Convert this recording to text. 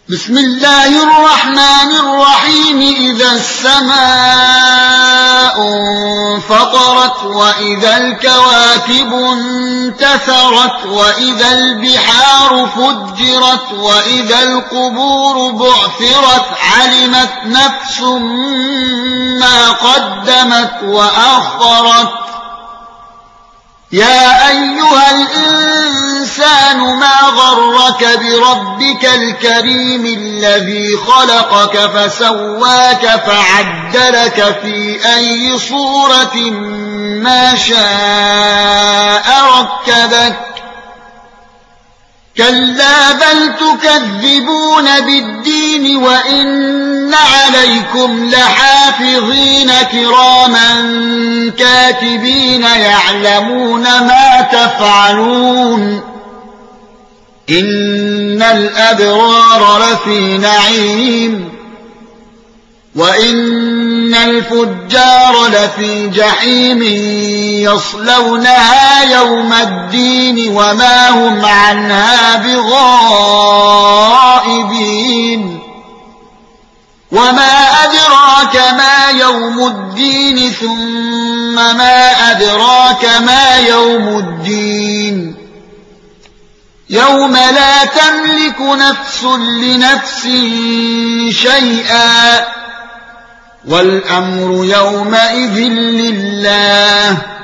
بسم الله الرحمن الرحيم. إذا السماء انفطرت وإذا الكواكب انتثرت وإذا البحار فجرت وإذا القبور بعثرت علمت نفس ما قدمت وأخرت. يا أيها الإنسان ما غرك بربك الكريم الذي خلقك فسواك فعدلك في أي صورة ما شاء ركبك. كلا بل تكذبون بالدين وإن عليكم لحافظين كراما كاتبين يعلمون ما تفعلون. إن الأبرار لفي نعيم وإن الفجار لفي جحيم يصلونها يوم الدين وما هم عنها بغائبين. وما أدراك ما يوم الدين ثم ما أدراك ما يوم الدين. يوم لا تملك نفس لنفس شيئا والأمر يومئذ لله.